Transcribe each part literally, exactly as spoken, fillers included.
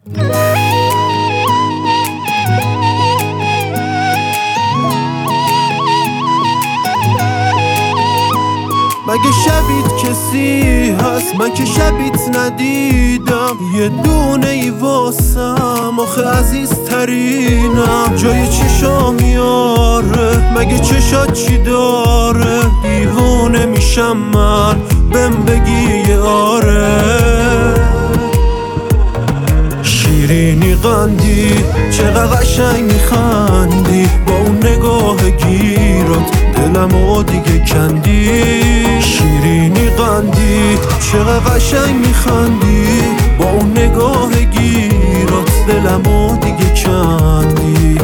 مگه شبیت کسی هست من که شبیت ندیدم، یه دونه ای واسم آخه عزیز ترینم. جای چشا میاره مگه چشات چی داره، دیوونه میشم من بهم بگی آره. شیرینی قندی چقدر قشنگ میخندی، با اون نگاه گیرات دلمو دیگه کندی. شیرینی قندی چقدر قشنگ میخندی، با اون نگاه گیرات دلمو دیگه کندی.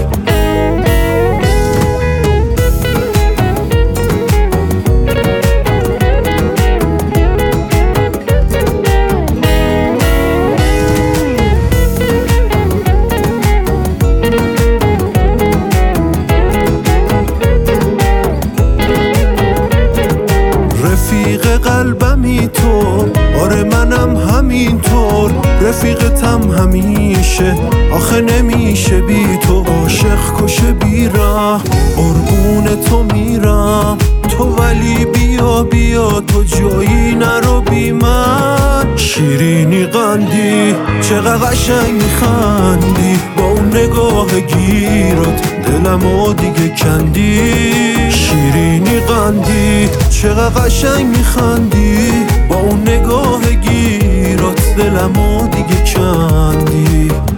رفیق قلبمی تو، آره منم همینطور. رفیقتم همیشه آخه نمیشه بی تو. عاشق کشه بیرم قربون تو میرم تو، ولی بیا بیا تو جایی نرو بی من. شیرینی قندی چقدر قشنگ میخندی، با اون نگاه گیرات دلمو دیگه کندی. شیرینی قندی چقدر قشنگ میخندی، با اون نگاه گیرات دلمو دیگه کندی.